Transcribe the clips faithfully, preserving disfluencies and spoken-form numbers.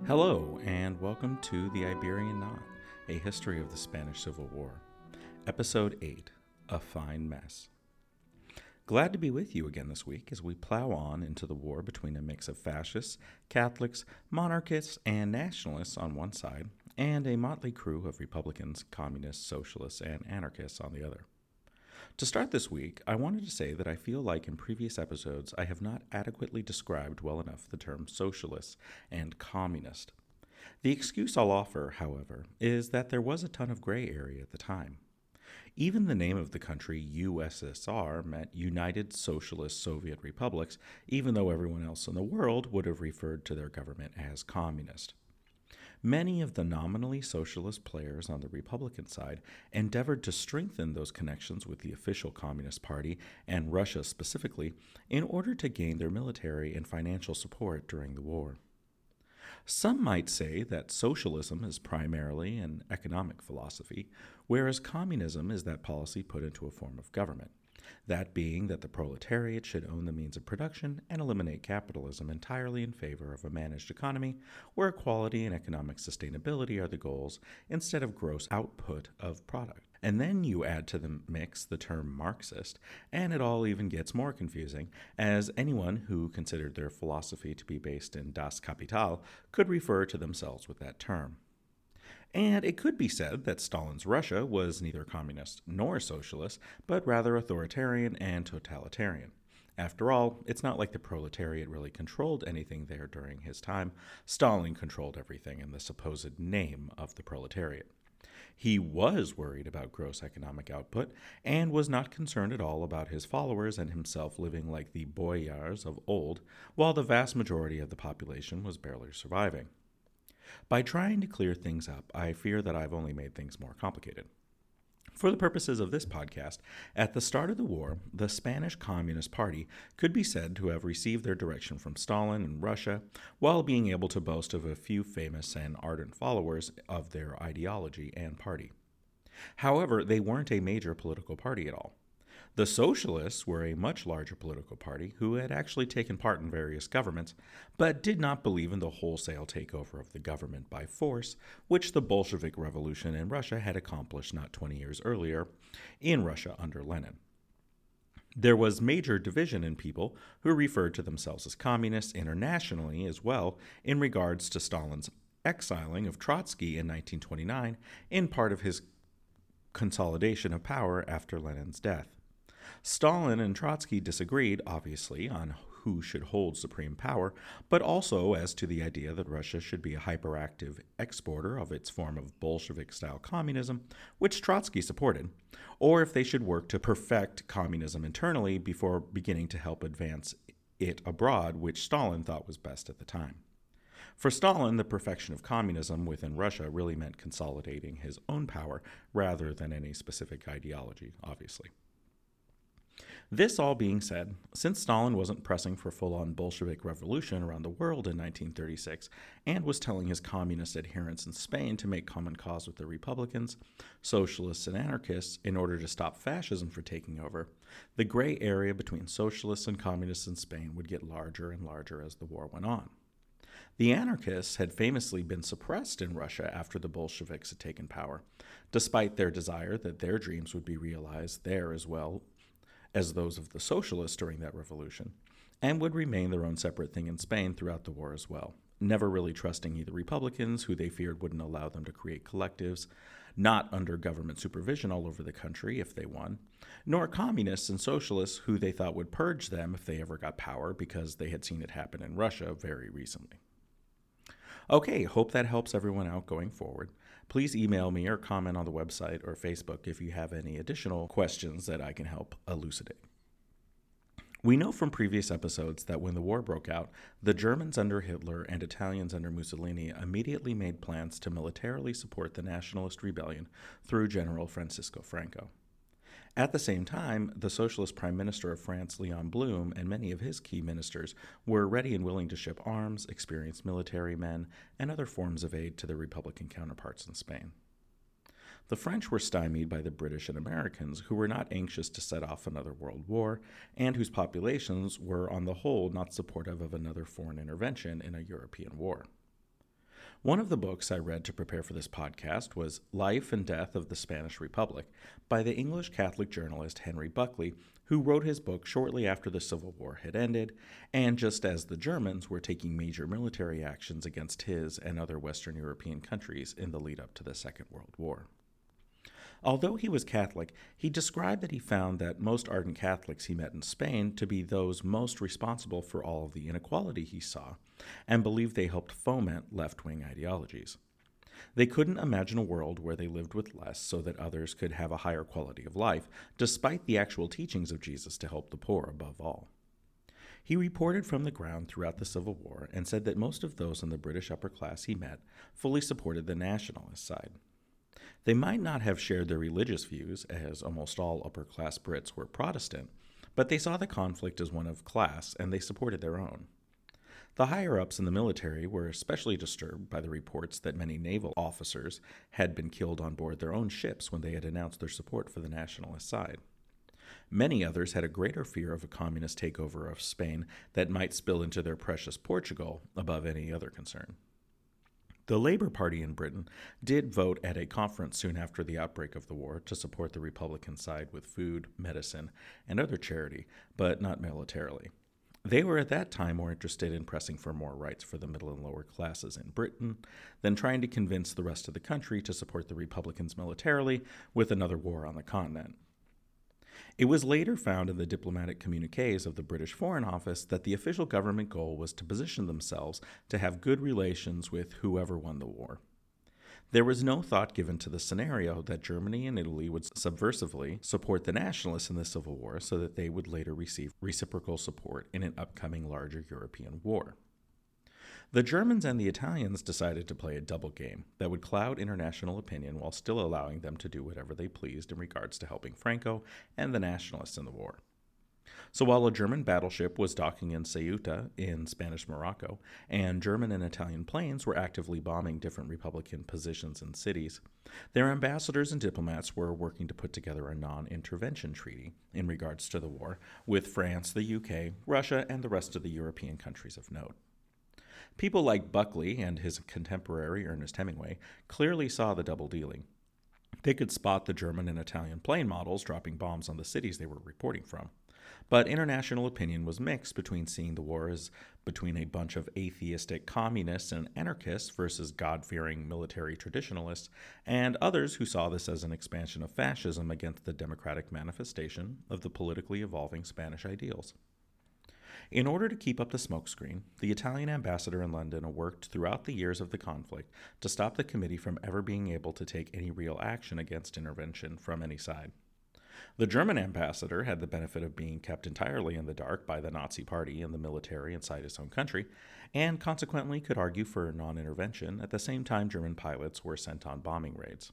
Hello, and welcome to The Iberian Knot, a history of the Spanish Civil War. Episode eight, A Fine Mess. Glad to be with you again this week as we plow on into the war between a mix of fascists, Catholics, monarchists, and nationalists on one side, and a motley crew of Republicans, communists, socialists, and anarchists on the other. To start this week, I wanted to say that I feel like in previous episodes I have not adequately described well enough the term socialist and communist. The excuse I'll offer, however, is that there was a ton of gray area at the time. Even the name of the country, U S S R, meant United Socialist Soviet Republics, even though everyone else in the world would have referred to their government as communist. Many of the nominally socialist players on the Republican side endeavored to strengthen those connections with the official Communist Party and Russia specifically in order to gain their military and financial support during the war. Some might say that socialism is primarily an economic philosophy, whereas communism is that policy put into a form of government. That being that the proletariat should own the means of production and eliminate capitalism entirely in favor of a managed economy where equality and economic sustainability are the goals instead of gross output of product. And then you add to the mix the term Marxist, and it all even gets more confusing, as anyone who considered their philosophy to be based in Das Kapital could refer to themselves with that term. And it could be said that Stalin's Russia was neither communist nor socialist, but rather authoritarian and totalitarian. After all, it's not like the proletariat really controlled anything there during his time. Stalin controlled everything in the supposed name of the proletariat. He was worried about gross economic output and was not concerned at all about his followers and himself living like the boyars of old, while the vast majority of the population was barely surviving. By trying to clear things up, I fear that I've only made things more complicated. For the purposes of this podcast, at the start of the war, the Spanish Communist Party could be said to have received their direction from Stalin and Russia, while being able to boast of a few famous and ardent followers of their ideology and party. However, they weren't a major political party at all. The Socialists were a much larger political party who had actually taken part in various governments, but did not believe in the wholesale takeover of the government by force, which the Bolshevik Revolution in Russia had accomplished not twenty years earlier in Russia under Lenin. There was major division in people who referred to themselves as communists internationally as well in regards to Stalin's exiling of Trotsky in nineteen twenty-nine in part of his consolidation of power after Lenin's death. Stalin and Trotsky disagreed, obviously, on who should hold supreme power, but also as to the idea that Russia should be a hyperactive exporter of its form of Bolshevik-style communism, which Trotsky supported, or if they should work to perfect communism internally before beginning to help advance it abroad, which Stalin thought was best at the time. For Stalin, the perfection of communism within Russia really meant consolidating his own power rather than any specific ideology, obviously. This all being said, since Stalin wasn't pressing for full-on Bolshevik revolution around the world in nineteen thirty-six and was telling his communist adherents in Spain to make common cause with the Republicans, socialists, and anarchists in order to stop fascism from taking over, the gray area between socialists and communists in Spain would get larger and larger as the war went on. The anarchists had famously been suppressed in Russia after the Bolsheviks had taken power, despite their desire that their dreams would be realized there as well as those of the socialists during that revolution, and would remain their own separate thing in Spain throughout the war as well, never really trusting either Republicans, who they feared wouldn't allow them to create collectives, not under government supervision all over the country if they won, nor communists and socialists who they thought would purge them if they ever got power because they had seen it happen in Russia very recently. Okay, hope that helps everyone out going forward. Please email me or comment on the website or Facebook if you have any additional questions that I can help elucidate. We know from previous episodes that when the war broke out, the Germans under Hitler and Italians under Mussolini immediately made plans to militarily support the nationalist rebellion through General Francisco Franco. At the same time, the Socialist Prime Minister of France, Leon Blum, and many of his key ministers were ready and willing to ship arms, experienced military men, and other forms of aid to their Republican counterparts in Spain. The French were stymied by the British and Americans, who were not anxious to set off another world war, and whose populations were, on the whole, not supportive of another foreign intervention in a European war. One of the books I read to prepare for this podcast was Life and Death of the Spanish Republic by the English Catholic journalist Henry Buckley, who wrote his book shortly after the Civil War had ended, and just as the Germans were taking major military actions against his and other Western European countries in the lead up to the Second World War. Although he was Catholic, he described that he found that most ardent Catholics he met in Spain to be those most responsible for all of the inequality he saw, and believed they helped foment left-wing ideologies. They couldn't imagine a world where they lived with less so that others could have a higher quality of life, despite the actual teachings of Jesus to help the poor above all. He reported from the ground throughout the Civil War and said that most of those in the British upper class he met fully supported the nationalist side. They might not have shared their religious views, as almost all upper-class Brits were Protestant, but they saw the conflict as one of class, and they supported their own. The higher-ups in the military were especially disturbed by the reports that many naval officers had been killed on board their own ships when they had announced their support for the nationalist side. Many others had a greater fear of a communist takeover of Spain that might spill into their precious Portugal above any other concern. The Labour Party in Britain did vote at a conference soon after the outbreak of the war to support the Republican side with food, medicine, and other charity, but not militarily. They were at that time more interested in pressing for more rights for the middle and lower classes in Britain than trying to convince the rest of the country to support the Republicans militarily with another war on the continent. It was later found in the diplomatic communiques of the British Foreign Office that the official government goal was to position themselves to have good relations with whoever won the war. There was no thought given to the scenario that Germany and Italy would subversively support the nationalists in the Civil War so that they would later receive reciprocal support in an upcoming larger European war. The Germans and the Italians decided to play a double game that would cloud international opinion while still allowing them to do whatever they pleased in regards to helping Franco and the nationalists in the war. So while a German battleship was docking in Ceuta in Spanish Morocco, and German and Italian planes were actively bombing different Republican positions and cities, their ambassadors and diplomats were working to put together a non-intervention treaty in regards to the war with France, the U K, Russia, and the rest of the European countries of note. People like Buckley and his contemporary Ernest Hemingway clearly saw the double dealing. They could spot the German and Italian plane models dropping bombs on the cities they were reporting from. But international opinion was mixed between seeing the war as between a bunch of atheistic communists and anarchists versus God-fearing military traditionalists, and others who saw this as an expansion of fascism against the democratic manifestation of the politically evolving Spanish ideals. In order to keep up the smokescreen, the Italian ambassador in London worked throughout the years of the conflict to stop the committee from ever being able to take any real action against intervention from any side. The German ambassador had the benefit of being kept entirely in the dark by the Nazi Party and the military inside his own country, and consequently could argue for non-intervention at the same time German pilots were sent on bombing raids.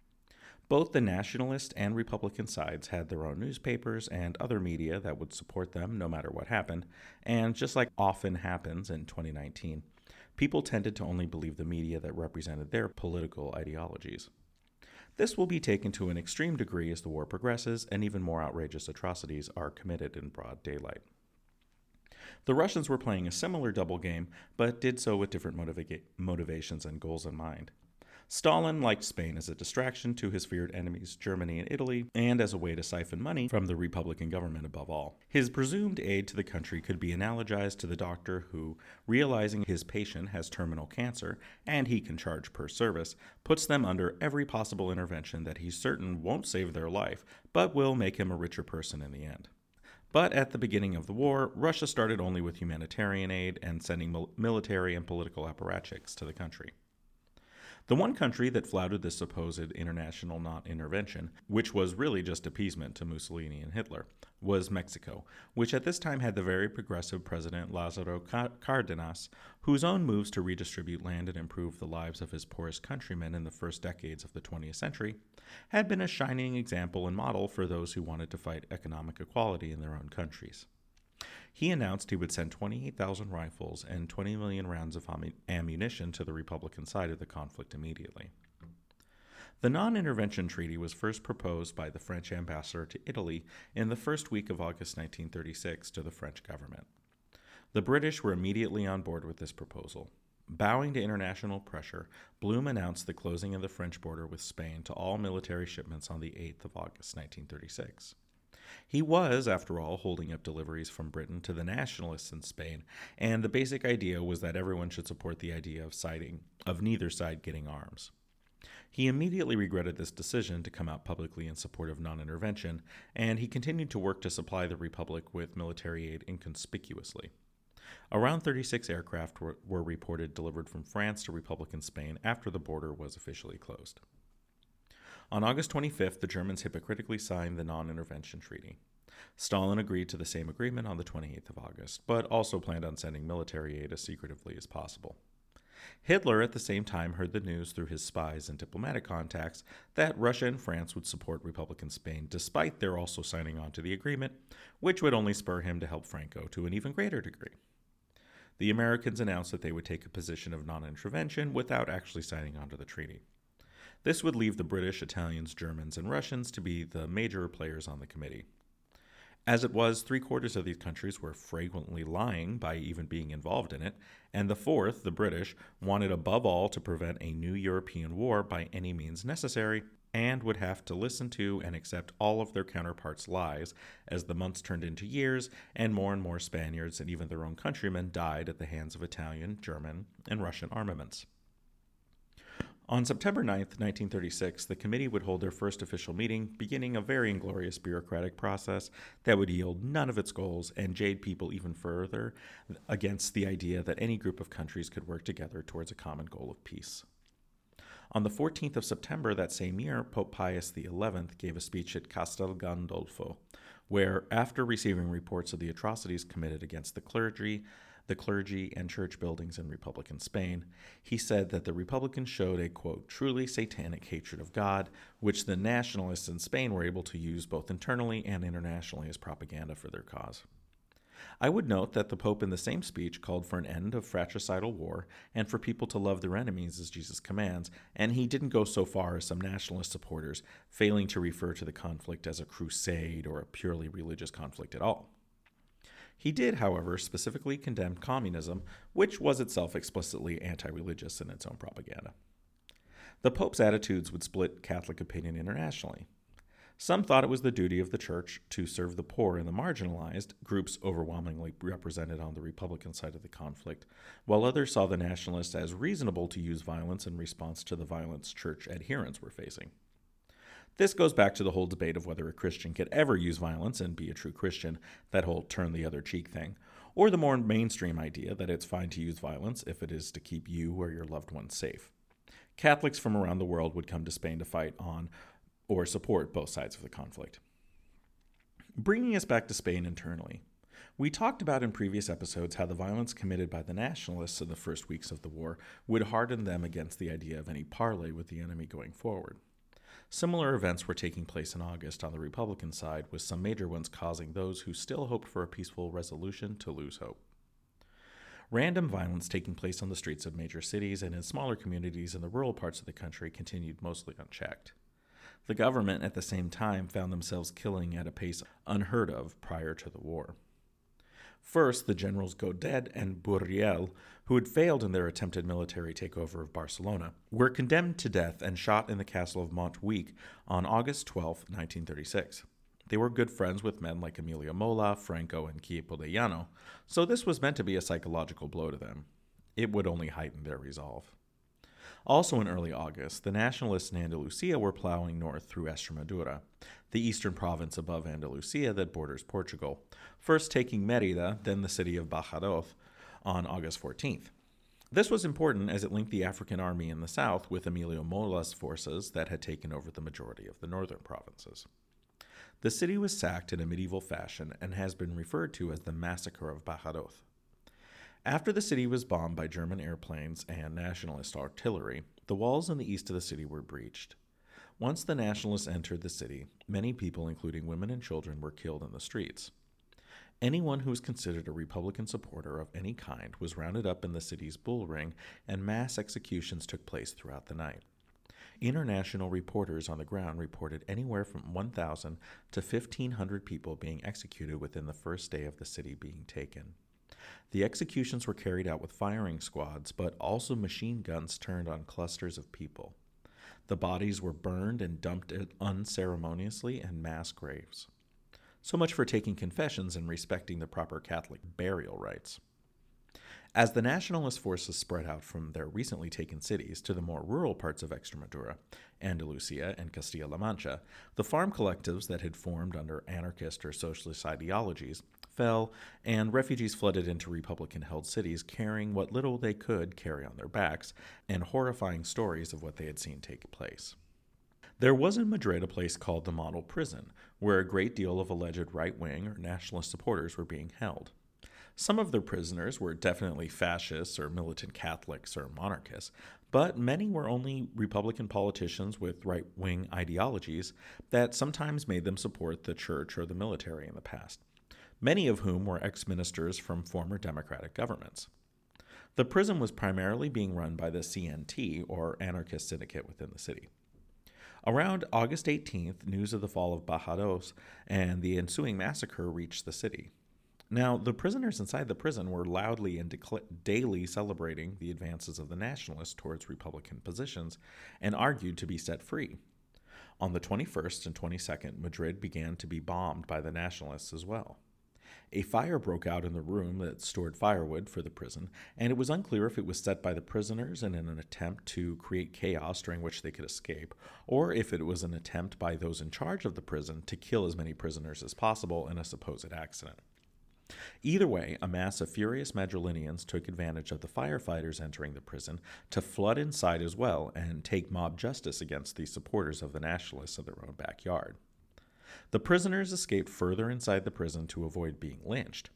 Both the nationalist and Republican sides had their own newspapers and other media that would support them no matter what happened, and just like often happens in twenty nineteen, people tended to only believe the media that represented their political ideologies. This will be taken to an extreme degree as the war progresses and even more outrageous atrocities are committed in broad daylight. The Russians were playing a similar double game, but did so with different motiva- motivations and goals in mind. Stalin liked Spain as a distraction to his feared enemies, Germany and Italy, and as a way to siphon money from the Republican government above all. His presumed aid to the country could be analogized to the doctor who, realizing his patient has terminal cancer and he can charge per service, puts them under every possible intervention that he's certain won't save their life, but will make him a richer person in the end. But at the beginning of the war, Russia started only with humanitarian aid and sending mil- military and political apparatchiks to the country. The one country that flouted this supposed international non-intervention, which was really just appeasement to Mussolini and Hitler, was Mexico, which at this time had the very progressive President Lázaro Cárdenas, whose own moves to redistribute land and improve the lives of his poorest countrymen in the first decades of the twentieth century had been a shining example and model for those who wanted to fight economic equality in their own countries. He announced he would send twenty-eight thousand rifles and twenty million rounds of ammunition to the Republican side of the conflict immediately. The non-intervention treaty was first proposed by the French ambassador to Italy in the first week of August nineteen thirty-six to the French government. The British were immediately on board with this proposal. Bowing to international pressure, Blum announced the closing of the French border with Spain to all military shipments on the eighth of August, nineteen thirty-six. He was, after all, holding up deliveries from Britain to the nationalists in Spain, and the basic idea was that everyone should support the idea of siding, of neither side getting arms. He immediately regretted this decision to come out publicly in support of non-intervention, and he continued to work to supply the Republic with military aid inconspicuously. Around thirty-six aircraft were, were reported delivered from France to Republican Spain after the border was officially closed. On August twenty-fifth, the Germans hypocritically signed the non-intervention treaty. Stalin agreed to the same agreement on the twenty-eighth of August, but also planned on sending military aid as secretively as possible. Hitler at the same time heard the news through his spies and diplomatic contacts that Russia and France would support Republican Spain despite their also signing on to the agreement, which would only spur him to help Franco to an even greater degree. The Americans announced that they would take a position of non-intervention without actually signing on to the treaty. This would leave the British, Italians, Germans, and Russians to be the major players on the committee. As it was, three-quarters of these countries were frequently lying by even being involved in it, and the fourth, the British, wanted above all to prevent a new European war by any means necessary, and would have to listen to and accept all of their counterparts' lies as the months turned into years, and more and more Spaniards and even their own countrymen died at the hands of Italian, German, and Russian armaments. On September ninth, nineteen thirty-six, the committee would hold their first official meeting, beginning a very inglorious bureaucratic process that would yield none of its goals and jade people even further against the idea that any group of countries could work together towards a common goal of peace. On the fourteenth of September that same year, Pope Pius the eleventh gave a speech at Castel Gandolfo, where, after receiving reports of the atrocities committed against the clergy, the clergy and church buildings in Republican Spain, he said that the Republicans showed a, quote, truly satanic hatred of God, which the nationalists in Spain were able to use both internally and internationally as propaganda for their cause. I would note that the Pope in the same speech called for an end of fratricidal war and for people to love their enemies as Jesus commands, and he didn't go so far as some nationalist supporters, failing to refer to the conflict as a crusade or a purely religious conflict at all. He did, however, specifically condemn communism, which was itself explicitly anti-religious in its own propaganda. The Pope's attitudes would split Catholic opinion internationally. Some thought it was the duty of the Church to serve the poor and the marginalized, groups overwhelmingly represented on the Republican side of the conflict, while others saw the nationalists as reasonable to use violence in response to the violence Church adherents were facing. This goes back to the whole debate of whether a Christian could ever use violence and be a true Christian, that whole turn the other cheek thing, or the more mainstream idea that it's fine to use violence if it is to keep you or your loved ones safe. Catholics from around the world would come to Spain to fight on or support both sides of the conflict. Bringing us back to Spain internally, we talked about in previous episodes how the violence committed by the nationalists in the first weeks of the war would harden them against the idea of any parley with the enemy going forward. Similar events were taking place in August on the Republican side, with some major ones causing those who still hoped for a peaceful resolution to lose hope. Random violence taking place on the streets of major cities and in smaller communities in the rural parts of the country continued mostly unchecked. The government at the same time found themselves killing at a pace unheard of prior to the war. First, the generals Godet and Burriel, who had failed in their attempted military takeover of Barcelona, were condemned to death and shot in the castle of Montjuic on August twelfth, nineteen thirty-six. They were good friends with men like Emilio Mola, Franco, and Queipo de Llano, so this was meant to be a psychological blow to them. It would only heighten their resolve. Also in early August, the nationalists in Andalusia were plowing north through Extremadura, the eastern province above Andalusia that borders Portugal, first taking Mérida, then the city of Badajoz, on August fourteenth. This was important as it linked the African army in the south with Emilio Mola's forces that had taken over the majority of the northern provinces. The city was sacked in a medieval fashion and has been referred to as the Massacre of Badajoz. After the city was bombed by German airplanes and nationalist artillery, the walls in the east of the city were breached. Once the nationalists entered the city, many people, including women and children, were killed in the streets. Anyone who was considered a Republican supporter of any kind was rounded up in the city's bull ring, and mass executions took place throughout the night. International reporters on the ground reported anywhere from one thousand to fifteen hundred people being executed within the first day of the city being taken. The executions were carried out with firing squads, but also machine guns turned on clusters of people. The bodies were burned and dumped unceremoniously in mass graves. So much for taking confessions and respecting the proper Catholic burial rites. As the nationalist forces spread out from their recently taken cities to the more rural parts of Extremadura, Andalusia, and Castilla-La Mancha, the farm collectives that had formed under anarchist or socialist ideologies fell, and refugees flooded into Republican-held cities carrying what little they could carry on their backs and horrifying stories of what they had seen take place. There was in Madrid a place called the Model Prison, where a great deal of alleged right-wing or nationalist supporters were being held. Some of the prisoners were definitely fascists or militant Catholics or monarchists, but many were only Republican politicians with right-wing ideologies that sometimes made them support the church or the military in the past, many of whom were ex-ministers from former Democratic governments. The prison was primarily being run by the C N T, or anarchist syndicate within the city. Around August eighteenth, news of the fall of Badajoz and the ensuing massacre reached the city. Now, the prisoners inside the prison were loudly and decla- daily celebrating the advances of the nationalists towards Republican positions and argued to be set free. On the twenty-first and twenty-second, Madrid began to be bombed by the nationalists as well. A fire broke out in the room that stored firewood for the prison, and it was unclear if it was set by the prisoners in an attempt to create chaos during which they could escape, or if it was an attempt by those in charge of the prison to kill as many prisoners as possible in a supposed accident. Either way, a mass of furious Madrilenians took advantage of the firefighters entering the prison to flood inside as well and take mob justice against the supporters of the nationalists in their own backyard. The prisoners escaped further inside the prison to avoid being lynched.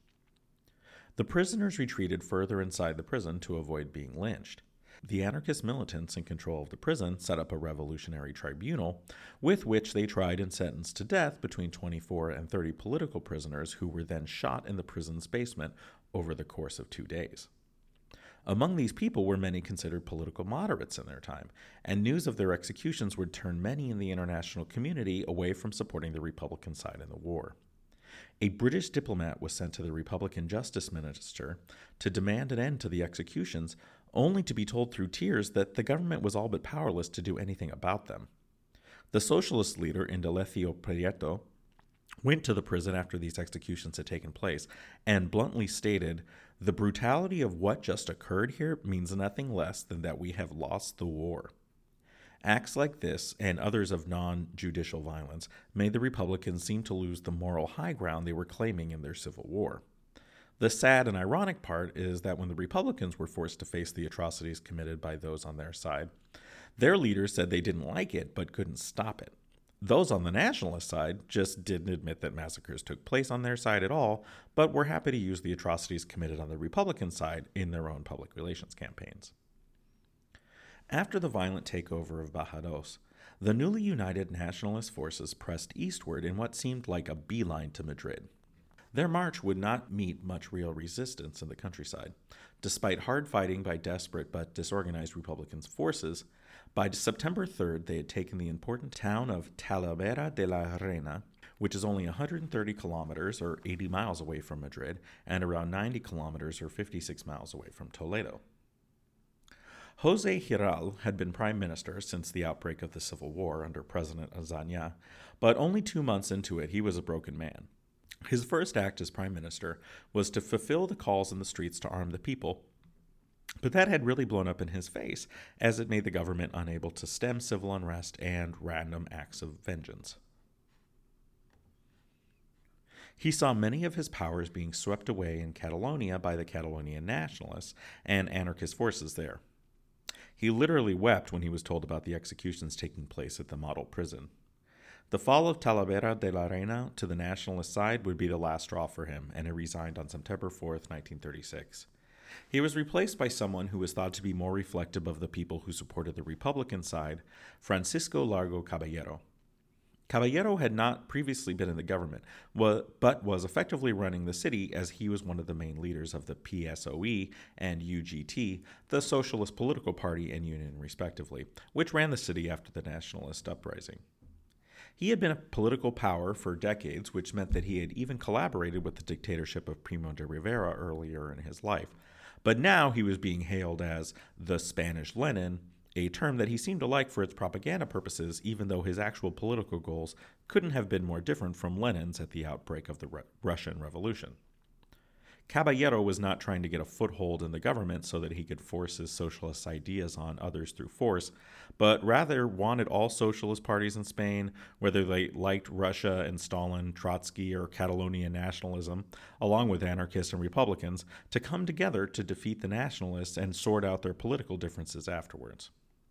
The prisoners retreated further inside the prison to avoid being lynched. The anarchist militants in control of the prison set up a revolutionary tribunal with which they tried and sentenced to death between twenty-four and thirty political prisoners who were then shot in the prison's basement over the course of two days. Among these people were many considered political moderates in their time, and news of their executions would turn many in the international community away from supporting the Republican side in the war. A British diplomat was sent to the Republican Justice Minister to demand an end to the executions, only to be told through tears that the government was all but powerless to do anything about them. The socialist leader, Indalecio Prieto, went to the prison after these executions had taken place and bluntly stated, "The brutality of what just occurred here means nothing less than that we have lost the war." Acts like this, and others of non-judicial violence, made the Republicans seem to lose the moral high ground they were claiming in their civil war. The sad and ironic part is that when the Republicans were forced to face the atrocities committed by those on their side, their leaders said they didn't like it but couldn't stop it. Those on the nationalist side just didn't admit that massacres took place on their side at all, but were happy to use the atrocities committed on the Republican side in their own public relations campaigns. After the violent takeover of Badajoz, the newly united nationalist forces pressed eastward in what seemed like a beeline to Madrid. Their march would not meet much real resistance in the countryside. Despite hard fighting by desperate but disorganized Republican forces, by September third they had taken the important town of Talavera de la Reina, which is only one hundred thirty kilometers or eighty miles away from Madrid and around ninety kilometers or fifty-six miles away from Toledo. José Giral had been prime minister since the outbreak of the Civil War under President Azaña, but only two months into it he was a broken man. His first act as prime minister was to fulfill the calls in the streets to arm the people, but that had really blown up in his face, as it made the government unable to stem civil unrest and random acts of vengeance. He saw many of his powers being swept away in Catalonia by the Catalonian nationalists and anarchist forces there. He literally wept when he was told about the executions taking place at the model prison. The fall of Talavera de la Reina to the nationalist side would be the last straw for him, and he resigned on September fourth, nineteen thirty-six. He was replaced by someone who was thought to be more reflective of the people who supported the Republican side, Francisco Largo Caballero. Caballero had not previously been in the government, but was effectively running the city as he was one of the main leaders of the P S O E and U G T, the Socialist Political Party and Union respectively, which ran the city after the nationalist uprising. He had been a political power for decades, which meant that he had even collaborated with the dictatorship of Primo de Rivera earlier in his life. But now he was being hailed as the Spanish Lenin, a term that he seemed to like for its propaganda purposes, even though his actual political goals couldn't have been more different from Lenin's at the outbreak of the Re- Russian Revolution. Caballero was not trying to get a foothold in the government so that he could force his socialist ideas on others through force, but rather wanted all socialist parties in Spain, whether they liked Russia and Stalin, Trotsky, or Catalonian nationalism, along with anarchists and Republicans, to come together to defeat the nationalists and sort out their political differences afterwards.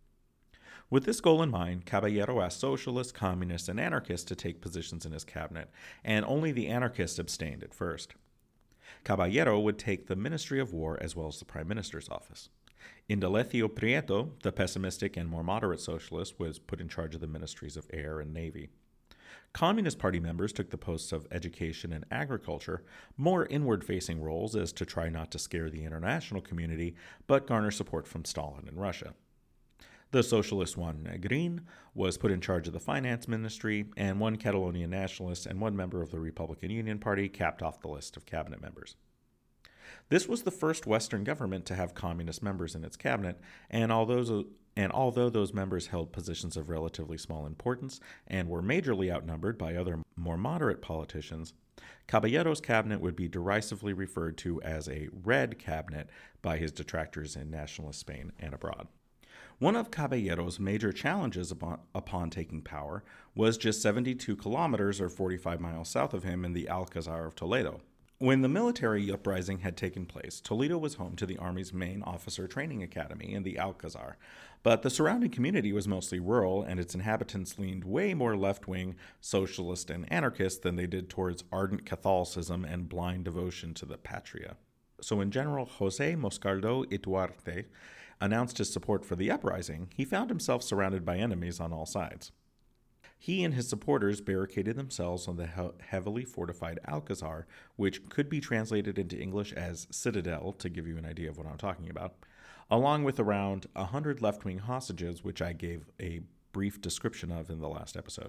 With this goal in mind, Caballero asked socialists, communists, and anarchists to take positions in his cabinet, and only the anarchists abstained at first. Caballero would take the Ministry of War as well as the Prime Minister's office. Indalecio Prieto, the pessimistic and more moderate socialist, was put in charge of the ministries of Air and Navy. Communist Party members took the posts of education and agriculture, more inward-facing roles as to try not to scare the international community, but garner support from Stalin and Russia. The socialist Juan Negrin was put in charge of the finance ministry, and one Catalonian nationalist and one member of the Republican Union Party capped off the list of cabinet members. This was the first Western government to have communist members in its cabinet, and although, and although those members held positions of relatively small importance and were majorly outnumbered by other more moderate politicians, Caballero's cabinet would be derisively referred to as a red cabinet by his detractors in nationalist Spain and abroad. One of Caballero's major challenges upon, upon taking power was just seventy-two kilometers or forty-five miles south of him in the Alcazar of Toledo. When the military uprising had taken place, Toledo was home to the Army's main officer training academy in the Alcazar, but the surrounding community was mostly rural and its inhabitants leaned way more left-wing, socialist, and anarchist than they did towards ardent Catholicism and blind devotion to the patria. So when General José Moscardo Ituarte announced his support for the uprising, he found himself surrounded by enemies on all sides. He and his supporters barricaded themselves on the he- heavily fortified Alcazar, which could be translated into English as Citadel, to give you an idea of what I'm talking about, along with around one hundred left-wing hostages, which I gave a brief description of in the last episode.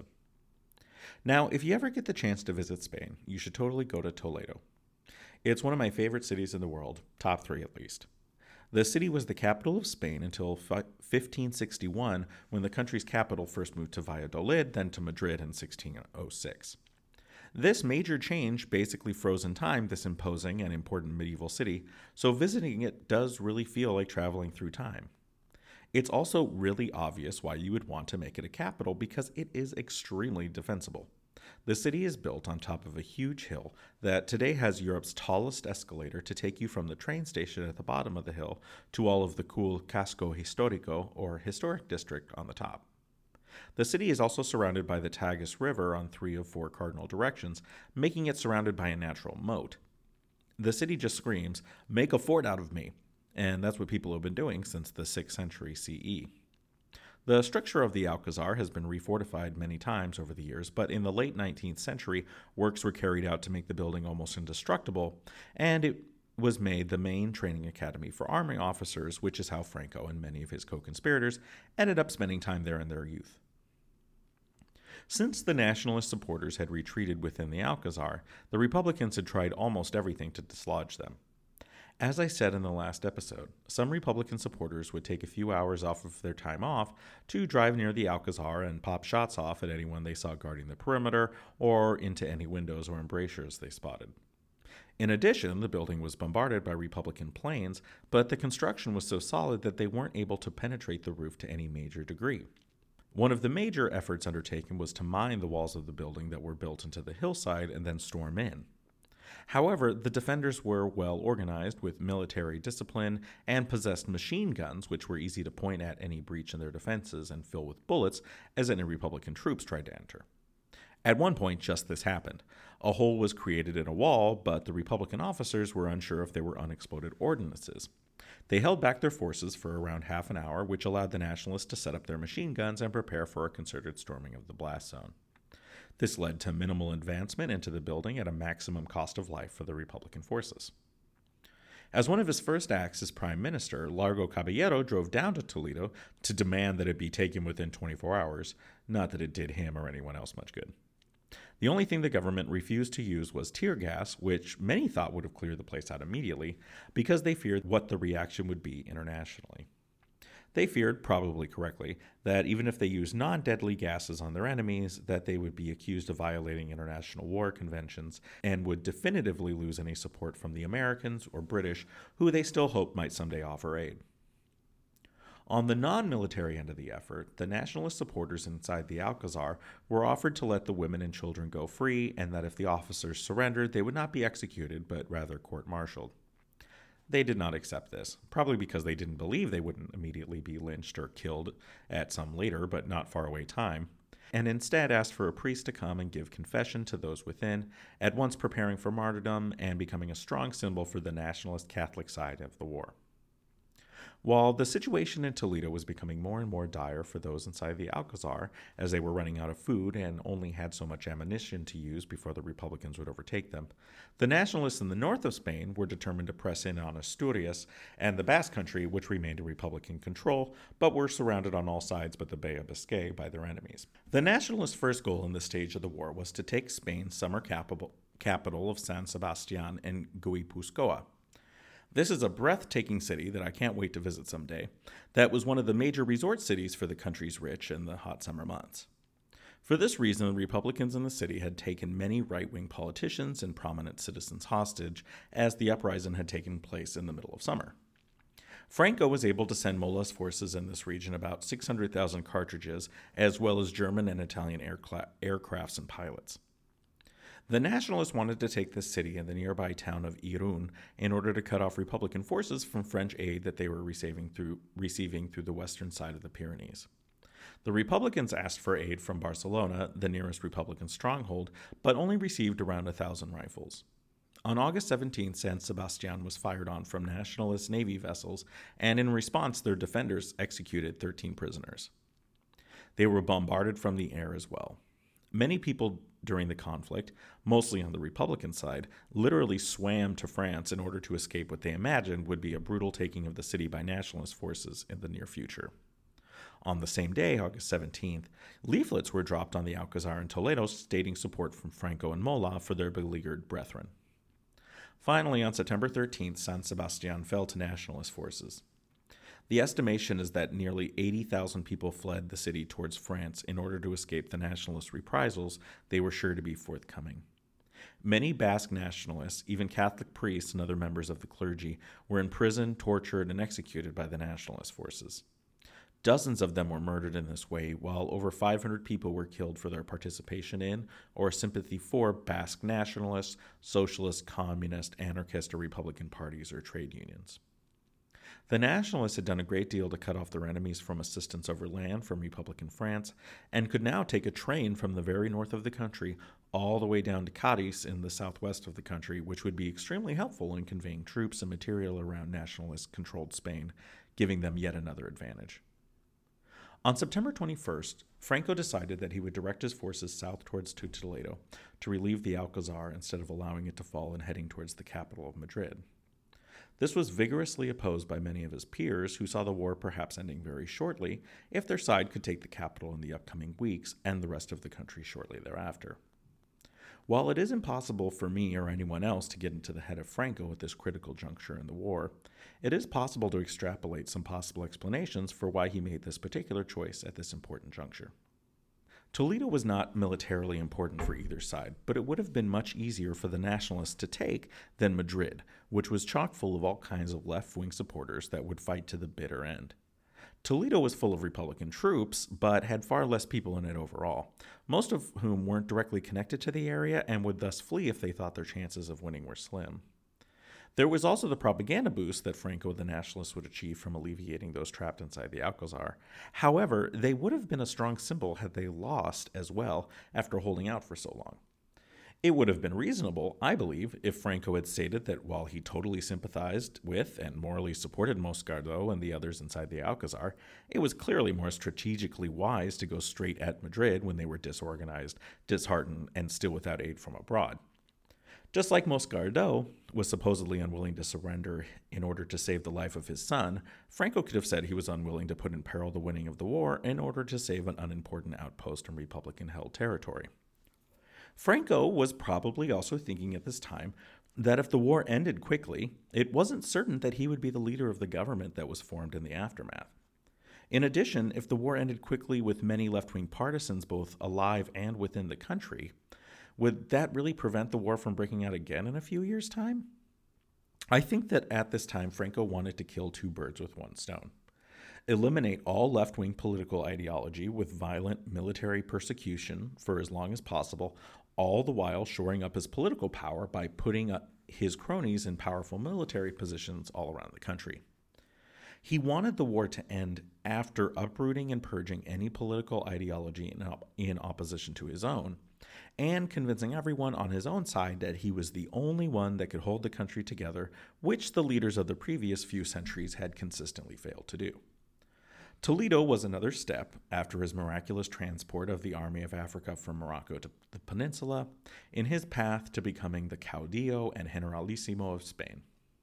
Now, if you ever get the chance to visit Spain, you should totally go to Toledo. It's one of my favorite cities in the world, top three at least. The city was the capital of Spain until fifteen sixty-one, when the country's capital first moved to Valladolid, then to Madrid in sixteen oh six. This major change basically froze in time this imposing and important medieval city, so visiting it does really feel like traveling through time. It's also really obvious why you would want to make it a capital, because it is extremely defensible. The city is built on top of a huge hill that today has Europe's tallest escalator to take you from the train station at the bottom of the hill to all of the cool Casco Histórico, or historic district, on the top. The city is also surrounded by the Tagus River on three of four cardinal directions, making it surrounded by a natural moat. The city just screams, "Make a fort out of me," and that's what people have been doing since the sixth century C E. The structure of the Alcazar has been refortified many times over the years, but in the late nineteenth century, works were carried out to make the building almost indestructible, and it was made the main training academy for army officers, which is how Franco and many of his co-conspirators ended up spending time there in their youth. Since the nationalist supporters had retreated within the Alcazar, the Republicans had tried almost everything to dislodge them. As I said in the last episode, some Republican supporters would take a few hours off of their time off to drive near the Alcazar and pop shots off at anyone they saw guarding the perimeter or into any windows or embrasures they spotted. In addition, the building was bombarded by Republican planes, but the construction was so solid that they weren't able to penetrate the roof to any major degree. One of the major efforts undertaken was to mine the walls of the building that were built into the hillside and then storm in. However, the defenders were well organized with military discipline and possessed machine guns, which were easy to point at any breach in their defenses and fill with bullets as any Republican troops tried to enter. At one point, just this happened. A hole was created in a wall, but the Republican officers were unsure if they were unexploded ordnances. They held back their forces for around half an hour, which allowed the Nationalists to set up their machine guns and prepare for a concerted storming of the blast zone. This led to minimal advancement into the building at a maximum cost of life for the Republican forces. As one of his first acts as prime minister, Largo Caballero drove down to Toledo to demand that it be taken within twenty-four hours, not that it did him or anyone else much good. The only thing the government refused to use was tear gas, which many thought would have cleared the place out immediately, because they feared what the reaction would be internationally. They feared, probably correctly, that even if they used non-deadly gases on their enemies, that they would be accused of violating international war conventions and would definitively lose any support from the Americans or British, who they still hoped might someday offer aid. On the non-military end of the effort, the nationalist supporters inside the Alcazar were offered to let the women and children go free, and that if the officers surrendered, they would not be executed, but rather court-martialed. They did not accept this, probably because they didn't believe they wouldn't immediately be lynched or killed at some later but not far away time, and instead asked for a priest to come and give confession to those within, at once preparing for martyrdom and becoming a strong symbol for the nationalist Catholic side of the war. While the situation in Toledo was becoming more and more dire for those inside the Alcazar, as they were running out of food and only had so much ammunition to use before the Republicans would overtake them, the nationalists in the north of Spain were determined to press in on Asturias and the Basque Country, which remained in Republican control, but were surrounded on all sides but the Bay of Biscay by their enemies. The nationalists' first goal in this stage of the war was to take Spain's summer capital, capital of San Sebastian and Guipúzcoa. This is a breathtaking city that I can't wait to visit someday, that was one of the major resort cities for the country's rich in the hot summer months. For this reason, the Republicans in the city had taken many right-wing politicians and prominent citizens hostage, as the uprising had taken place in the middle of summer. Franco was able to send Mola's forces in this region about six hundred thousand cartridges, as well as German and Italian aircla- aircrafts and pilots. The nationalists wanted to take this city and the nearby town of Irún in order to cut off Republican forces from French aid that they were receiving through, receiving through the western side of the Pyrenees. The Republicans asked for aid from Barcelona, the nearest Republican stronghold, but only received around a thousand rifles. On August seventeenth, San Sebastian was fired on from nationalist Navy vessels, and in response, their defenders executed thirteen prisoners. They were bombarded from the air as well. Many people during the conflict, mostly on the Republican side, literally swam to France in order to escape what they imagined would be a brutal taking of the city by nationalist forces in the near future. On the same day, August seventeenth, leaflets were dropped on the Alcazar and Toledo stating support from Franco and Mola for their beleaguered brethren. Finally, on September thirteenth, San Sebastian fell to nationalist forces. The estimation is that nearly eighty thousand people fled the city towards France in order to escape the nationalist reprisals they were sure to be forthcoming. Many Basque nationalists, even Catholic priests and other members of the clergy, were imprisoned, tortured, and executed by the nationalist forces. Dozens of them were murdered in this way, while over five hundred people were killed for their participation in or sympathy for Basque nationalists, socialist, communist, anarchist, or Republican parties or trade unions. The nationalists had done a great deal to cut off their enemies from assistance over land from Republican France, and could now take a train from the very north of the country all the way down to Cadiz in the southwest of the country, which would be extremely helpful in conveying troops and material around nationalist-controlled Spain, giving them yet another advantage. On September twenty-first, Franco decided that he would direct his forces south towards Toledo to relieve the Alcazar instead of allowing it to fall and heading towards the capital of Madrid. This was vigorously opposed by many of his peers, who saw the war perhaps ending very shortly if their side could take the capital in the upcoming weeks and the rest of the country shortly thereafter. While it is impossible for me or anyone else to get into the head of Franco at this critical juncture in the war, it is possible to extrapolate some possible explanations for why he made this particular choice at this important juncture. Toledo was not militarily important for either side, but it would have been much easier for the nationalists to take than Madrid, which was chock full of all kinds of left-wing supporters that would fight to the bitter end. Toledo was full of Republican troops, but had far less people in it overall, most of whom weren't directly connected to the area and would thus flee if they thought their chances of winning were slim. There was also the propaganda boost that Franco and the nationalists would achieve from alleviating those trapped inside the Alcazar. However, they would have been a strong symbol had they lost as well after holding out for so long. It would have been reasonable, I believe, if Franco had stated that while he totally sympathized with and morally supported Moscardó and the others inside the Alcazar, it was clearly more strategically wise to go straight at Madrid when they were disorganized, disheartened, and still without aid from abroad. Just like Moscardó was supposedly unwilling to surrender in order to save the life of his son, Franco could have said he was unwilling to put in peril the winning of the war in order to save an unimportant outpost in Republican-held territory. Franco was probably also thinking at this time that if the war ended quickly, it wasn't certain that he would be the leader of the government that was formed in the aftermath. In addition, if the war ended quickly with many left-wing partisans both alive and within the country, would that really prevent the war from breaking out again in a few years' time? I think that at this time, Franco wanted to kill two birds with one stone. Eliminate all left-wing political ideology with violent military persecution for as long as possible, all the while shoring up his political power by putting up his cronies in powerful military positions all around the country. He wanted the war to end after uprooting and purging any political ideology in, op- in opposition to his own, and convincing everyone on his own side that he was the only one that could hold the country together, which the leaders of the previous few centuries had consistently failed to do. Toledo was another step after his miraculous transport of the Army of Africa from Morocco to the peninsula in his path to becoming the caudillo and generalissimo of Spain.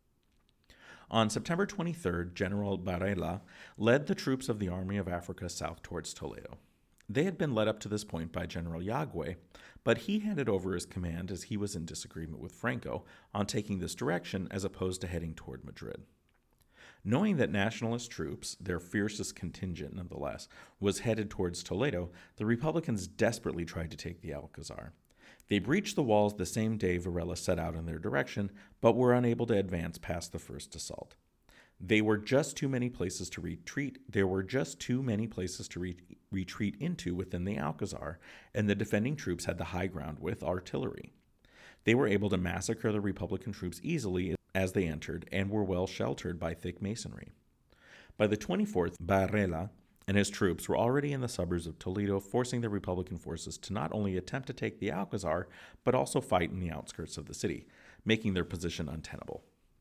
On September twenty-third, General Varela led the troops of the Army of Africa south towards Toledo. They had been led up to this point by General Yagué, but he handed over his command as he was in disagreement with Franco on taking this direction as opposed to heading toward Madrid. Knowing that nationalist troops, their fiercest contingent nonetheless, was headed towards Toledo, the Republicans desperately tried to take the Alcazar. They breached the walls the same day Varela set out in their direction, but were unable to advance past the first assault. They were just too many places to retreat. There were just too many places to re- retreat into within the Alcazar, and the defending troops had the high ground with artillery. They were able to massacre the Republican troops easily as they entered and were well sheltered by thick masonry. By the twenty-fourth, Varela and his troops were already in the suburbs of Toledo, forcing the Republican forces to not only attempt to take the Alcazar, but also fight in the outskirts of the city, making their position untenable.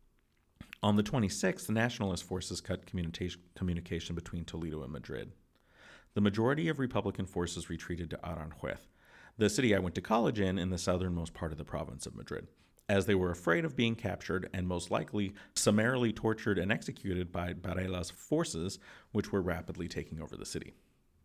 On the twenty-sixth, the nationalist forces cut communication, communication between Toledo and Madrid. The majority of Republican forces retreated to Aranjuez, the city I went to college in in the southernmost part of the province of Madrid, as they were afraid of being captured and most likely summarily tortured and executed by Varela's forces, which were rapidly taking over the city.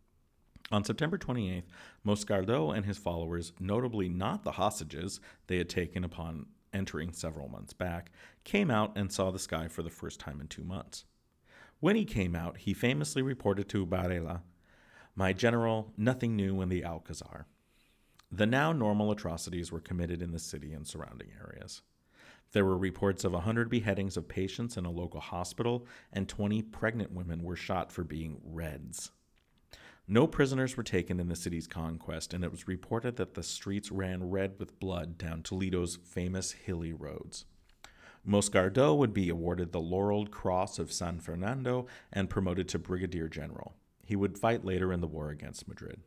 On September twenty-eighth, Moscardó and his followers, notably not the hostages they had taken upon entering several months back, came out and saw the sky for the first time in two months. When he came out, he famously reported to Varela, "My general, nothing new in the Alcazar." The now normal atrocities were committed in the city and surrounding areas. There were reports of one hundred beheadings of patients in a local hospital, and twenty pregnant women were shot for being Reds. No prisoners were taken in the city's conquest, and it was reported that the streets ran red with blood down Toledo's famous hilly roads. Moscardó would be awarded the Laureled Cross of San Fernando and promoted to brigadier general. He would fight later in the war against Madrid.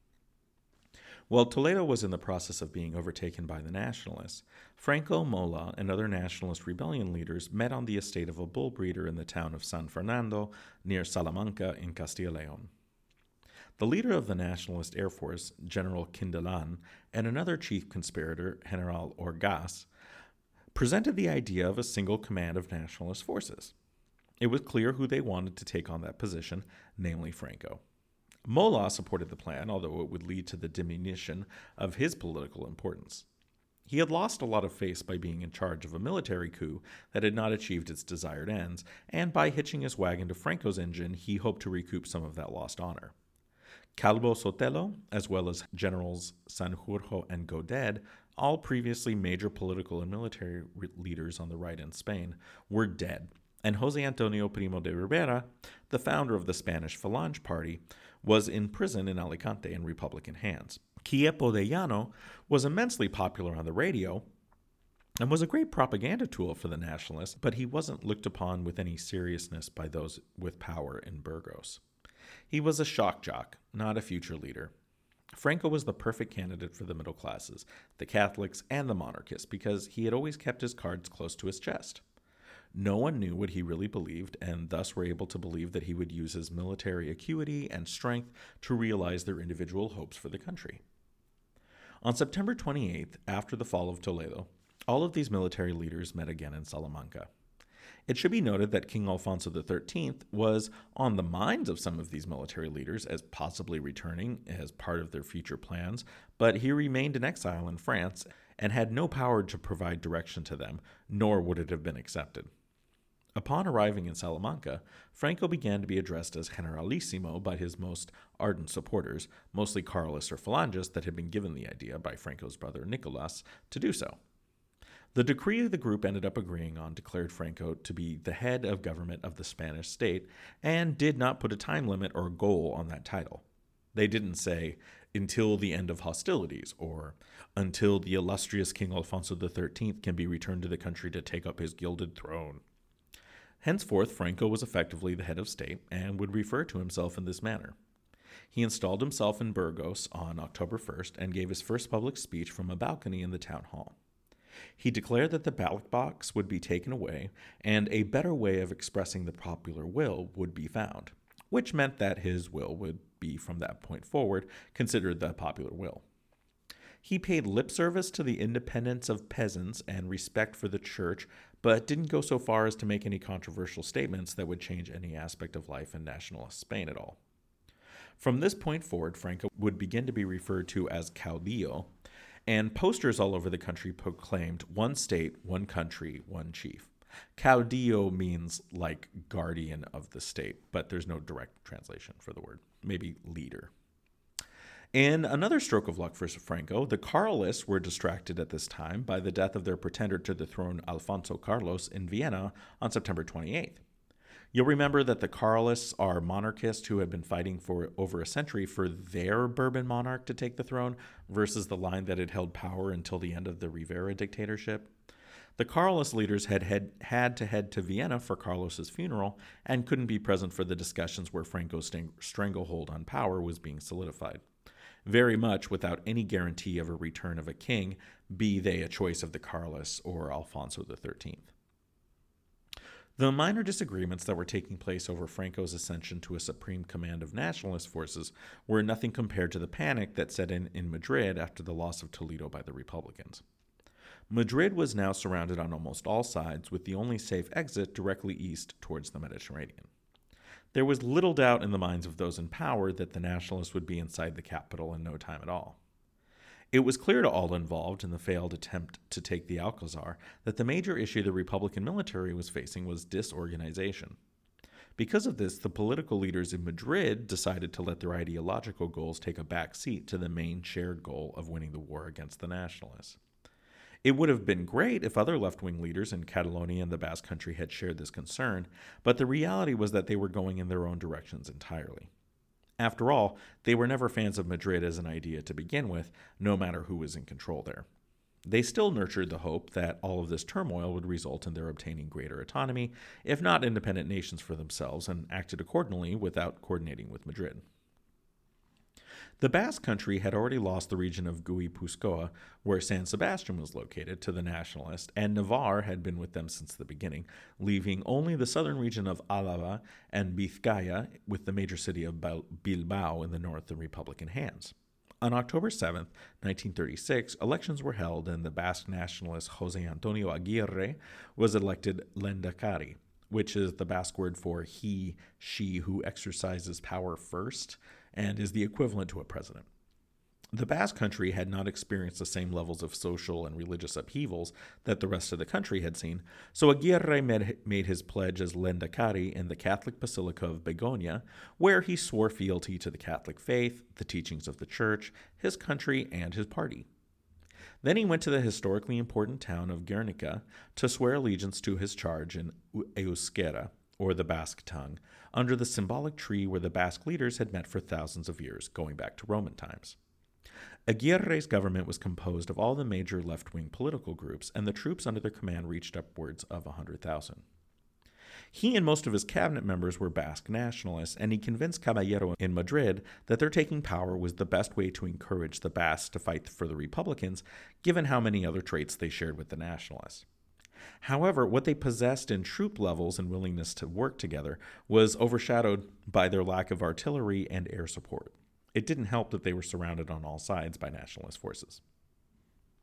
While Toledo was in the process of being overtaken by the nationalists, Franco Mola and other nationalist rebellion leaders met on the estate of a bull breeder in the town of San Fernando near Salamanca in Castilla y León. The leader of the Nationalist Air Force, General Quindelán, and another chief conspirator, General Orgaz, presented the idea of a single command of nationalist forces. It was clear who they wanted to take on that position, namely Franco. Mola supported the plan, although it would lead to the diminution of his political importance. He had lost a lot of face by being in charge of a military coup that had not achieved its desired ends, and by hitching his wagon to Franco's engine, he hoped to recoup some of that lost honor. Calvo Sotelo, as well as Generals Sanjurjo and Goded, all previously major political and military re- leaders on the right in Spain, were dead, and José Antonio Primo de Rivera, the founder of the Spanish Falange Party, was in prison in Alicante in Republican hands. Quiepo de Llano was immensely popular on the radio and was a great propaganda tool for the nationalists, but he wasn't looked upon with any seriousness by those with power in Burgos. He was a shock jock, not a future leader. Franco was the perfect candidate for the middle classes, the Catholics, and the monarchists because he had always kept his cards close to his chest. No one knew what he really believed, and thus were able to believe that he would use his military acuity and strength to realize their individual hopes for the country. On September twenty-eighth, after the fall of Toledo, All of these military leaders met again in Salamanca. It should be noted that King Alfonso the thirteenth was on the minds of some of these military leaders as possibly returning as part of their future plans, but he remained in exile in France and had no power to provide direction to them, nor would it have been accepted. Upon arriving in Salamanca, Franco began to be addressed as Generalissimo by his most ardent supporters, mostly Carlists or Phalangists that had been given the idea by Franco's brother Nicolas to do so. The decree the group ended up agreeing on declared Franco to be the head of government of the Spanish state and did not put a time limit or goal on that title. They didn't say, until the end of hostilities, or until the illustrious King Alfonso the thirteenth can be returned to the country to take up his gilded throne. Henceforth, Franco was effectively the head of state and would refer to himself in this manner. He installed himself in Burgos on October first and gave his first public speech from a balcony in the town hall. He declared that the ballot box would be taken away and a better way of expressing the popular will would be found, which meant that his will would be, from that point forward, considered the popular will. He paid lip service to the independence of peasants and respect for the church, but didn't go so far as to make any controversial statements that would change any aspect of life in nationalist Spain at all. From this point forward, Franco would begin to be referred to as caudillo, and posters all over the country proclaimed one state, one country, one chief. Caudillo means like guardian of the state, but there's no direct translation for the word. Maybe leader. In another stroke of luck for Franco, the Carlists were distracted at this time by the death of their pretender to the throne, Alfonso Carlos, in Vienna on September twenty-eighth. You'll remember that the Carlists are monarchists who had been fighting for over a century for their Bourbon monarch to take the throne versus the line that had held power until the end of the Rivera dictatorship. The Carlist leaders had, had had to head to Vienna for Carlos's funeral and couldn't be present for the discussions where Franco's stranglehold on power was being solidified, very much without any guarantee of a return of a king, be they a choice of the Carlists or Alfonso the thirteenth. The minor disagreements that were taking place over Franco's ascension to a supreme command of nationalist forces were nothing compared to the panic that set in in Madrid after the loss of Toledo by the Republicans. Madrid was now surrounded on almost all sides, with the only safe exit directly east towards the Mediterranean. There was little doubt in the minds of those in power that the nationalists would be inside the capital in no time at all. It was clear to all involved in the failed attempt to take the Alcazar that the major issue the Republican military was facing was disorganization. Because of this, the political leaders in Madrid decided to let their ideological goals take a back seat to the main shared goal of winning the war against the nationalists. It would have been great if other left-wing leaders in Catalonia and the Basque Country had shared this concern, but the reality was that they were going in their own directions entirely. After all, they were never fans of Madrid as an idea to begin with, no matter who was in control there. They still nurtured the hope that all of this turmoil would result in their obtaining greater autonomy, if not independent nations for themselves, and acted accordingly without coordinating with Madrid. The Basque Country had already lost the region of Guipuzcoa, where San Sebastian was located, to the nationalists, and Navarre had been with them since the beginning, leaving only the southern region of Álava and Vizcaya, with the major city of Bilbao in the north in Republican hands. On October seventh, nineteen thirty-six, elections were held, and the Basque nationalist José Antonio Aguirre was elected lehendakari, which is the Basque word for he, she who exercises power first, and is the equivalent to a president. The Basque Country had not experienced the same levels of social and religious upheavals that the rest of the country had seen, so Aguirre made his pledge as lehendakari in the Catholic Basilica of Begoña, where he swore fealty to the Catholic faith, the teachings of the Church, his country, and his party. Then he went to the historically important town of Guernica to swear allegiance to his charge in Euskera, or the Basque tongue, under the symbolic tree where the Basque leaders had met for thousands of years, going back to Roman times. Aguirre's government was composed of all the major left-wing political groups, and the troops under their command reached upwards of one hundred thousand. He and most of his cabinet members were Basque nationalists, and he convinced Caballero in Madrid that their taking power was the best way to encourage the Basques to fight for the Republicans, given how many other traits they shared with the nationalists. However, what they possessed in troop levels and willingness to work together was overshadowed by their lack of artillery and air support. It didn't help that they were surrounded on all sides by nationalist forces.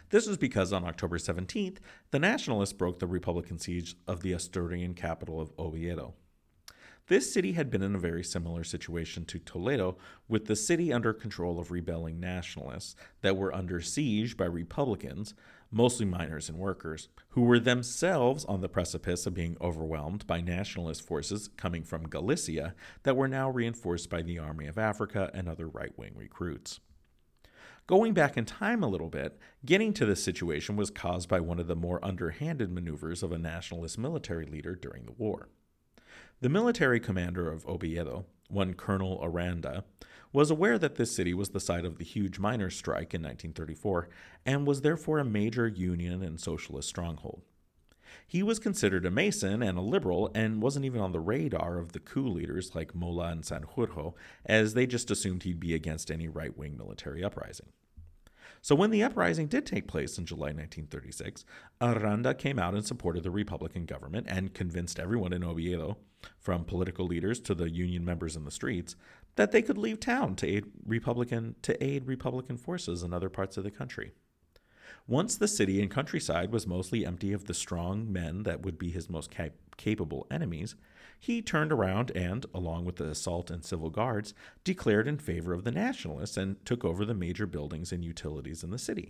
This was because on October seventeenth, the Nationalists broke the Republican siege of the Asturian capital of Oviedo. This city had been in a very similar situation to Toledo, with the city under control of rebelling nationalists that were under siege by Republicans, mostly miners and workers, who were themselves on the precipice of being overwhelmed by nationalist forces coming from Galicia that were now reinforced by the Army of Africa and other right-wing recruits. Going back in time a little bit, getting to this situation was caused by one of the more underhanded maneuvers of a nationalist military leader during the war. The military commander of Oviedo, one Colonel Aranda, was aware that this city was the site of the huge miners' strike in nineteen thirty-four and was therefore a major Union and socialist stronghold. He was considered a Mason and a liberal and wasn't even on the radar of the coup leaders like Mola and Sanjurjo, as they just assumed he'd be against any right-wing military uprising. So when the uprising did take place in July nineteen thirty-six, Aranda came out in support of the Republican government and convinced everyone in Oviedo, from political leaders to the Union members in the streets, that they could leave town to aid Republican to aid Republican forces in other parts of the country. Once the city and countryside was mostly empty of the strong men that would be his most cap- capable enemies, he turned around and, along with the assault and civil guards, declared in favor of the Nationalists and took over the major buildings and utilities in the city.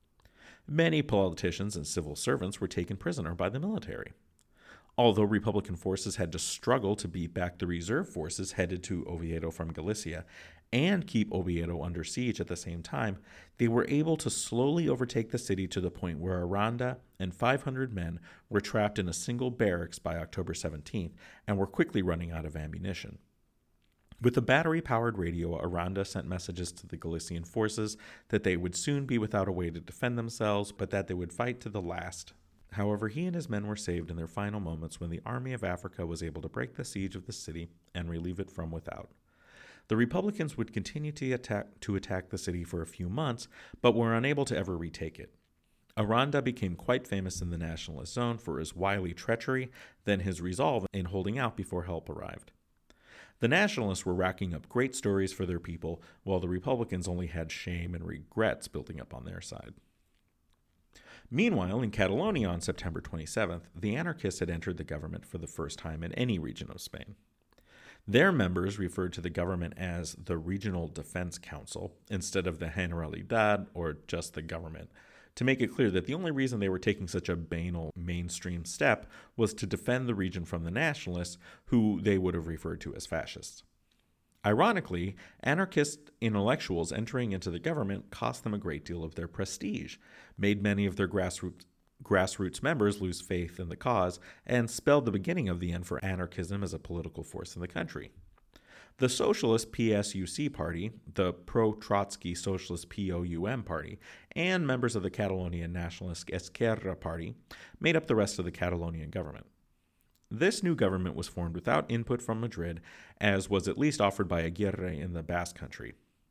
Many politicians and civil servants were taken prisoner by the military. Although Republican forces had to struggle to beat back the reserve forces headed to Oviedo from Galicia and keep Oviedo under siege at the same time, they were able to slowly overtake the city to the point where Aranda and five hundred men were trapped in a single barracks by October seventeenth and were quickly running out of ammunition. With a battery-powered radio, Aranda sent messages to the Galician forces that they would soon be without a way to defend themselves, but that they would fight to the last. However, he and his men were saved in their final moments when the Army of Africa was able to break the siege of the city and relieve it from without. The Republicans would continue to attack, to attack the city for a few months, but were unable to ever retake it. Aranda became quite famous in the nationalist zone for his wily treachery, then his resolve in holding out before help arrived. The nationalists were racking up great stories for their people, while the Republicans only had shame and regrets building up on their side. Meanwhile, in Catalonia on September twenty-seventh, the anarchists had entered the government for the first time in any region of Spain. Their members referred to the government as the Regional Defense Council instead of the Generalidad, or just the government, to make it clear that the only reason they were taking such a banal mainstream step was to defend the region from the nationalists, who they would have referred to as fascists. Ironically, anarchist intellectuals entering into the government cost them a great deal of their prestige, made many of their grassroots, grassroots members lose faith in the cause, and spelled the beginning of the end for anarchism as a political force in the country. The socialist P S U C party, the pro-Trotsky socialist P O U M party, and members of the Catalonian nationalist Esquerra party made up the rest of the Catalonian government. This new government was formed without input from Madrid, as was at least offered by Aguirre in the Basque Country.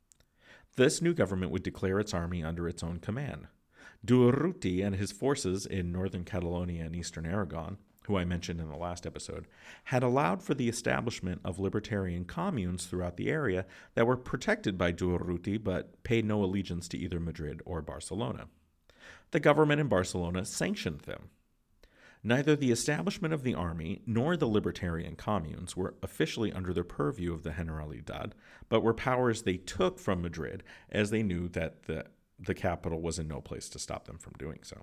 This new government would declare its army under its own command. Durruti and his forces in northern Catalonia and eastern Aragon, who I mentioned in the last episode, had allowed for the establishment of libertarian communes throughout the area that were protected by Durruti but paid no allegiance to either Madrid or Barcelona. The government in Barcelona sanctioned them. Neither the establishment of the army nor the libertarian communes were officially under the purview of the Generalidad, but were powers they took from Madrid, as they knew that the, the capital was in no place to stop them from doing so.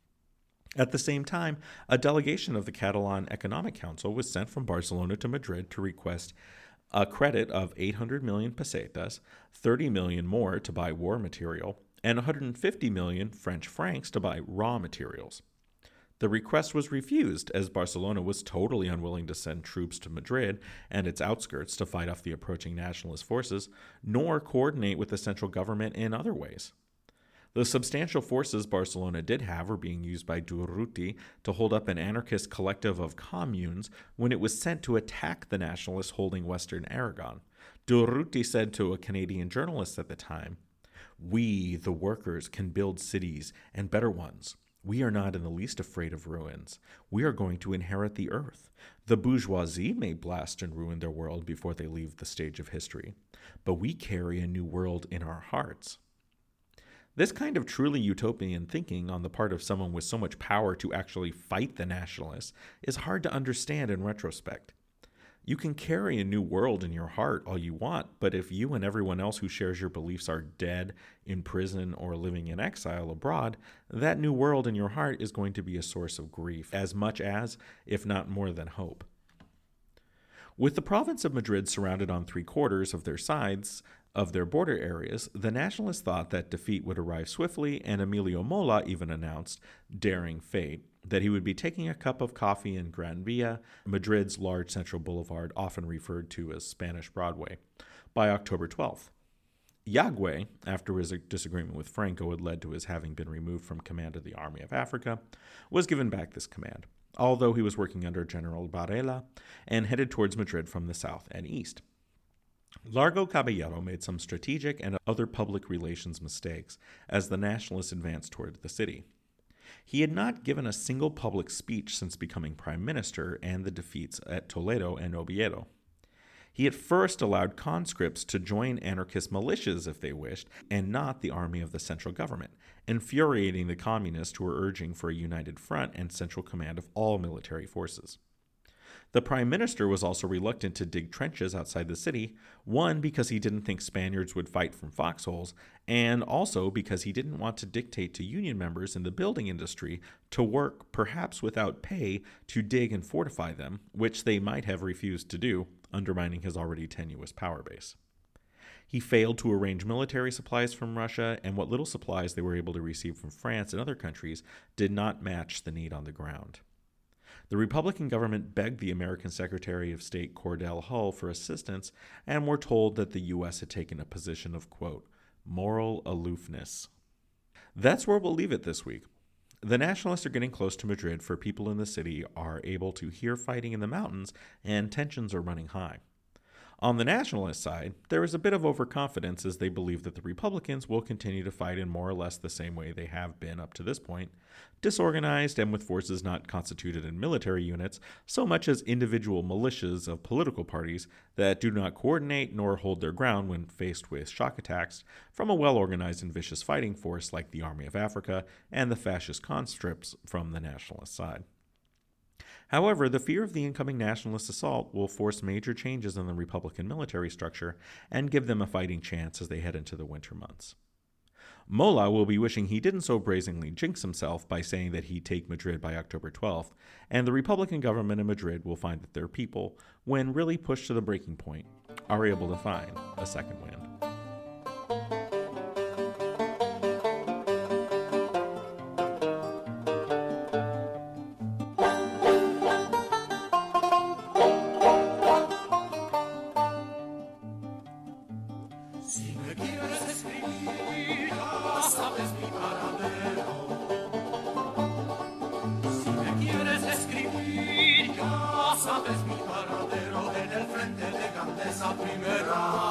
At the same time, a delegation of the Catalan Economic Council was sent from Barcelona to Madrid to request a credit of eight hundred million pesetas, thirty million more to buy war material, and one hundred fifty million French francs to buy raw materials. The request was refused, as Barcelona was totally unwilling to send troops to Madrid and its outskirts to fight off the approaching nationalist forces, nor coordinate with the central government in other ways. The substantial forces Barcelona did have were being used by Durruti to hold up an anarchist collective of communes when it was sent to attack the nationalists holding Western Aragon. Durruti said to a Canadian journalist at the time, "We, the workers, can build cities and better ones. We are not in the least afraid of ruins. We are going to inherit the earth. The bourgeoisie may blast and ruin their world before they leave the stage of history, but we carry a new world in our hearts." This kind of truly utopian thinking on the part of someone with so much power to actually fight the nationalists is hard to understand in retrospect. You can carry a new world in your heart all you want, but if you and everyone else who shares your beliefs are dead, in prison, or living in exile abroad, that new world in your heart is going to be a source of grief, as much as, if not more than, hope. With the province of Madrid surrounded on three quarters of their sides of their border areas, the nationalists thought that defeat would arrive swiftly, and Emilio Mola even announced, daring fate, that he would be taking a cup of coffee in Gran Via, Madrid's large central boulevard often referred to as Spanish Broadway, by October twelfth. Yagüe, after his disagreement with Franco had led to his having been removed from command of the Army of Africa, was given back this command, although he was working under General Varela and headed towards Madrid from the south and east. Largo Caballero made some strategic and other public relations mistakes as the nationalists advanced toward the city. He had not given a single public speech since becoming prime minister and the defeats at Toledo and Oviedo. He at first allowed conscripts to join anarchist militias if they wished, and not the army of the central government, infuriating the communists who were urging for a united front and central command of all military forces. The prime minister was also reluctant to dig trenches outside the city, one, because he didn't think Spaniards would fight from foxholes, and also because he didn't want to dictate to union members in the building industry to work, perhaps without pay, to dig and fortify them, which they might have refused to do, undermining his already tenuous power base. He failed to arrange military supplies from Russia, and what little supplies they were able to receive from France and other countries did not match the need on the ground. The Republican government begged the American Secretary of State Cordell Hull for assistance and were told that the U S had taken a position of, quote, moral aloofness. That's where we'll leave it this week. The nationalists are getting close to Madrid, for people in the city are able to hear fighting in the mountains and tensions are running high. On the nationalist side, there is a bit of overconfidence as they believe that the Republicans will continue to fight in more or less the same way they have been up to this point, disorganized and with forces not constituted in military units, so much as individual militias of political parties that do not coordinate nor hold their ground when faced with shock attacks from a well-organized and vicious fighting force like the Army of Africa and the fascist conscripts from the nationalist side. However, the fear of the incoming nationalist assault will force major changes in the Republican military structure and give them a fighting chance as they head into the winter months. Mola will be wishing he didn't so brazenly jinx himself by saying that he'd take Madrid by October twelfth, and the Republican government in Madrid will find that their people, when really pushed to the breaking point, are able to find a second wind. Sabes mi paradero en el frente de Gandesa primera.